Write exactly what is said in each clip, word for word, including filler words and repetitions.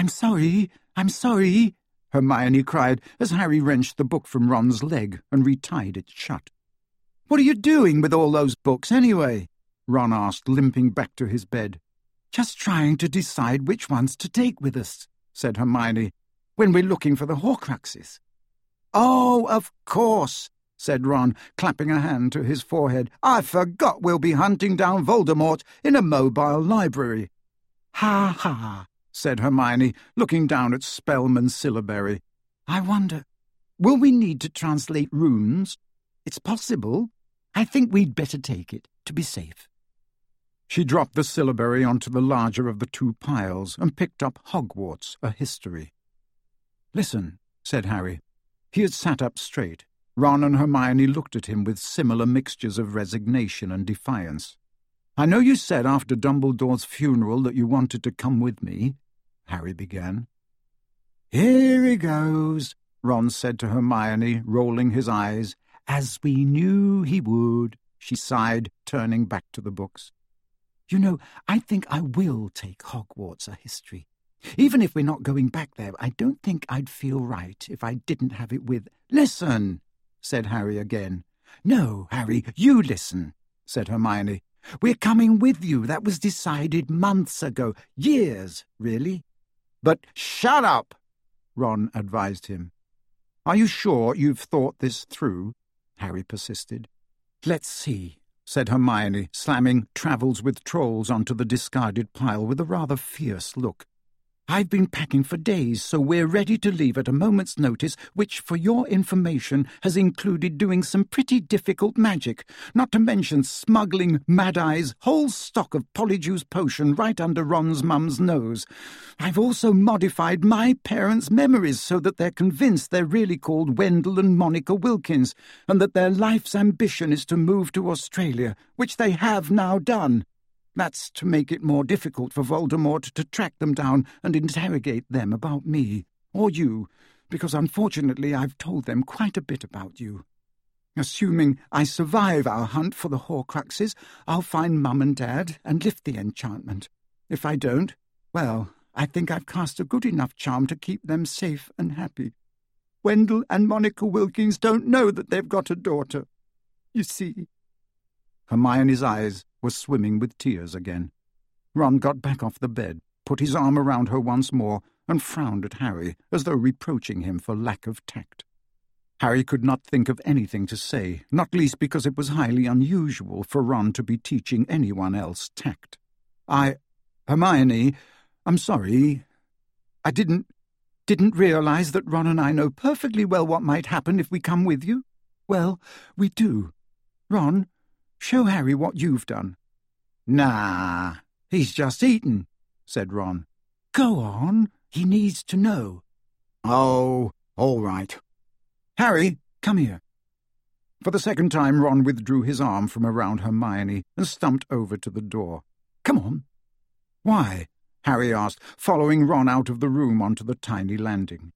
I'm sorry, I'm sorry, Hermione cried as Harry wrenched the book from Ron's leg and retied it shut. What are you doing with all those books, anyway? Ron asked, limping back to his bed. Just trying to decide which ones to take with us, said Hermione, when we're looking for the Horcruxes. Oh, of course, said Ron, clapping a hand to his forehead. I forgot we'll be hunting down Voldemort in a mobile library. Ha ha, said Hermione, looking down at Spellman's syllabary. I wonder, will we need to translate runes? It's possible. I think we'd better take it, to be safe. She dropped the syllabary onto the larger of the two piles and picked up Hogwarts, a history. Listen, said Harry. He had sat up straight. Ron and Hermione looked at him with similar mixtures of resignation and defiance. I know you said after Dumbledore's funeral that you wanted to come with me, Harry began. Here he goes, Ron said to Hermione, rolling his eyes. As we knew he would, she sighed, turning back to the books. You know, I think I will take Hogwarts, a history. Even if we're not going back there, I don't think I'd feel right if I didn't have it with... Listen, said Harry again. No, Harry, you listen, said Hermione. We're coming with you. That was decided months ago. Years, really. But shut up, Ron advised him. Are you sure you've thought this through? Harry persisted. Let's see, said Hermione, slamming Travels with Trolls onto the discarded pile with a rather fierce look. I've been packing for days, so we're ready to leave at a moment's notice, which, for your information, has included doing some pretty difficult magic, not to mention smuggling Mad-Eye's whole stock of Polyjuice potion right under Ron's mum's nose. I've also modified my parents' memories so that they're convinced they're really called Wendell and Monica Wilkins, and that their life's ambition is to move to Australia, which they have now done. That's to make it more difficult for Voldemort to track them down and interrogate them about me, or you, because unfortunately I've told them quite a bit about you. Assuming I survive our hunt for the Horcruxes, I'll find Mum and Dad and lift the enchantment. If I don't, well, I think I've cast a good enough charm to keep them safe and happy. Wendell and Monica Wilkins don't know that they've got a daughter. You see... Hermione's eyes were swimming with tears again. Ron got back off the bed, put his arm around her once more, and frowned at Harry, as though reproaching him for lack of tact. Harry could not think of anything to say, not least because it was highly unusual for Ron to be teaching anyone else tact. I... Hermione, I'm sorry. I didn't... didn't realize that Ron and I know perfectly well what might happen if we come with you. Well, we do. Ron... show Harry what you've done. Nah, he's just eaten, said Ron. Go on, he needs to know. Oh, all right. Harry, come here. For the second time, Ron withdrew his arm from around Hermione and stumped over to the door. Come on. Why? Harry asked, following Ron out of the room onto the tiny landing.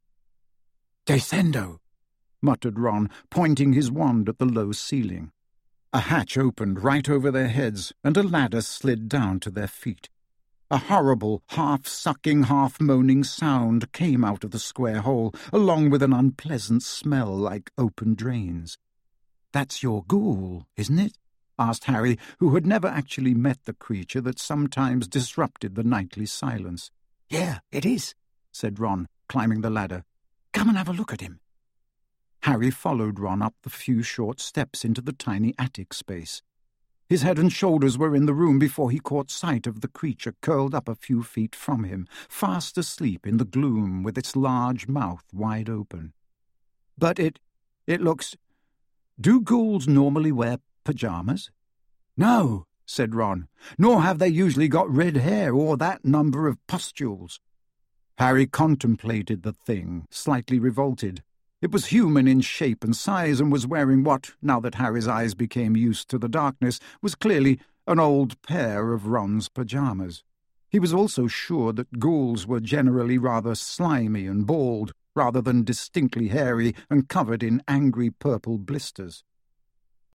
Descendo, muttered Ron, pointing his wand at the low ceiling. A hatch opened right over their heads, and a ladder slid down to their feet. A horrible, half-sucking, half-moaning sound came out of the square hole, along with an unpleasant smell like open drains. "That's your ghoul, isn't it?" asked Harry, who had never actually met the creature that sometimes disrupted the nightly silence. "Yeah, it is," said Ron, climbing the ladder. "Come and have a look at him." Harry followed Ron up the few short steps into the tiny attic space. His head and shoulders were in the room before he caught sight of the creature curled up a few feet from him, fast asleep in the gloom with its large mouth wide open. "But it... it looks... Do ghouls normally wear pyjamas?" "No," said Ron, "nor have they usually got red hair or that number of pustules." Harry contemplated the thing, slightly revolted. It was human in shape and size and was wearing what, now that Harry's eyes became used to the darkness, was clearly an old pair of Ron's pyjamas. He was also sure that ghouls were generally rather slimy and bald, rather than distinctly hairy and covered in angry purple blisters.